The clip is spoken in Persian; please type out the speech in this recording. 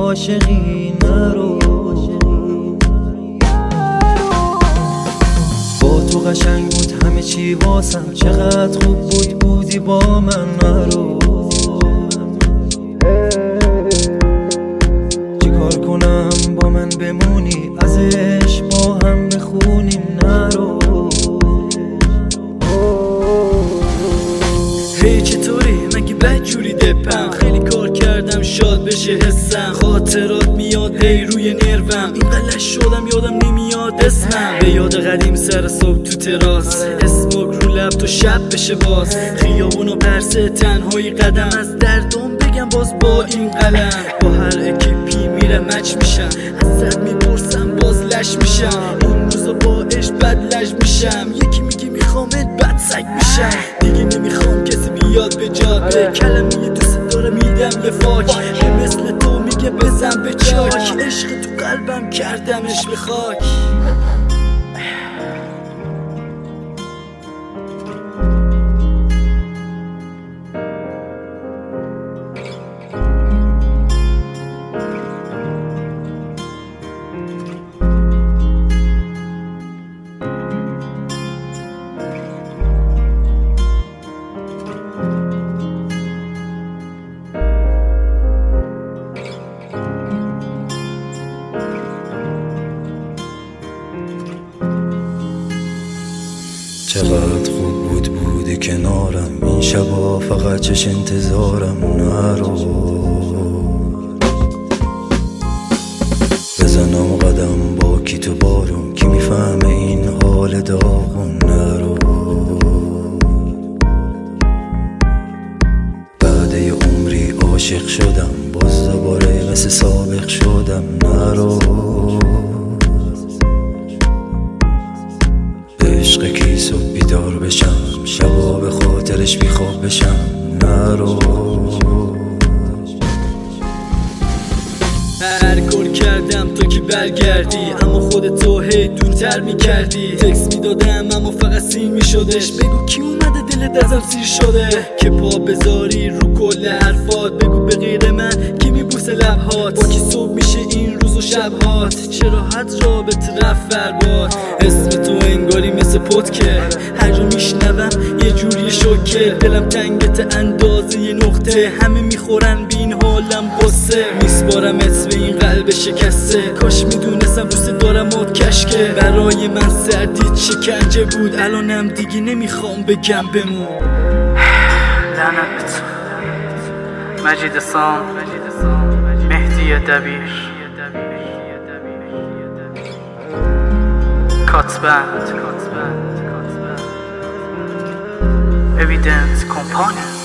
عاشقی نرو. با تو قشنگ بود همه چی واسم، چقدر خوب بود بودی با من نرو. چیکار کنم با من بمونی، از عشق با هم بخونیم نرو. هی چطوری؟ من که بدجوری دپم، خیلی کار کردم شاد بشه حسم، خاطرات میاد هی روی نروم، این قلش شدم یادم نمیاد اسمم، به یاد قدیم سر صبح تو تراس، اسموک رو لب تو شب بشه باز، خیابون و پرسه تنهایی قدم، از دردم بگم باز با این قلم، با هر اکیپی میرم مچ میشم، ازت میپرسم باز لش میشم، این روزا با عشق بد لج میشم، یکی میگه میخوامت بد سگ میشم، دیگه نمیخوام کسی بیاد به جا، به کلمه دوست داره میدم یه فاک، مثل تو میگه بزن به چاک، عشق تو قلبم کردمش به خاک. چقدر خوب بود کنارم، این شبا فقط چش انتظارم نرو. بزنم قدم با کی تو بارم، کی میفهمه این حال داغون نرو. بعد یه عمری عاشق شدم، باز دوباره مثل سابق شدم نرو. عشق کی صبح بیدار بشم، شبا به خاطرش بیخواب بشم نرو. هر کار کردم تا که برگردی، اما خودتو هی دورتر میکردی، تکس میدادم اما فقط سین میشدش، بگو کی اومده دلت ازم سیر شده، که پا بذاری رو کل حرفات، بگو به غیر من کی میبوسه لبهات، با کی صبح میشه این روز و شبهات، چه راحت رابطه رفت فرباد، اسم تو انگاری مثل پتکه، هر جا میشنوم یه جوری شوکه، دلم تنگت اندازه یه نقطه، همه میخورن بین حالم قصه، میسپارمت به این قلب شکسته، کاش میدونستم دوست دارم کشکه، برای من سردی شکنجه بود، الانم دیگه نمیخوام بگم بمون. لعنت به تو مجید سام، مهدی دبیر، کاتبند، اویدنس کمپانی.